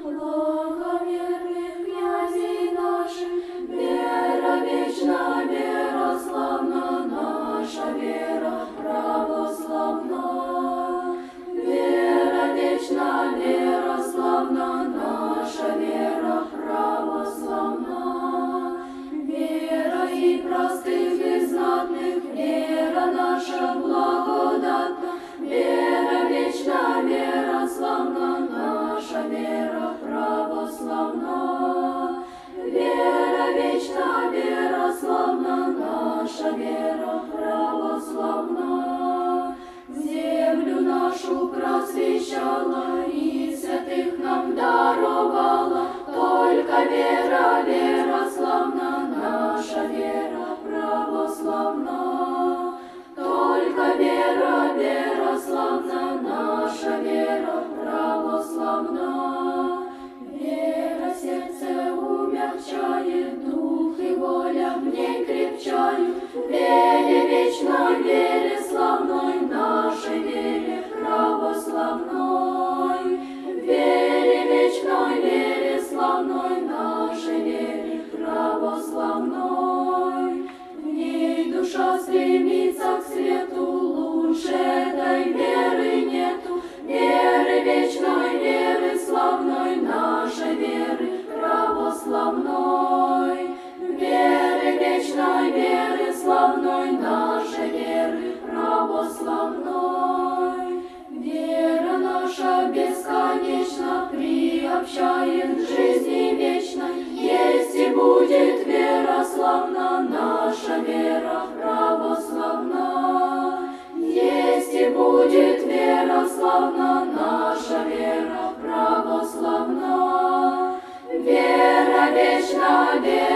благоверных князей наших, вера вечна, вера славна, наша вера православна. Вера вечна, вера славна, наша вера православна. Вера и простых, и знатных, вера наша благодатна. Вера вечна, вера славна, наша вера православна. Вера вечна, вера славна, наша вера православна. Землю нашу просвещала и святых нам даровала. Только вера, вера славна, наша вера православна. Только вера, вера славна, наша вера православна. Вера сердце умягчает, дух и воля в ней крепчают. Вере вечной, вере славной, нашей вере православной. Вере вечной, вере славной, нашей вере православной. В ней душа стремится к свету, лучше этой веры нету. Веры вечной, веры славной, нашей веры православной. Веры вечной, веры славной, нашей веры православной. Вера наша бесконечно приобщает к жизни вечной. Есть и будет вера славна, наша вера православна. Есть и будет вера славна, наша вера православна. Вера вечна, вера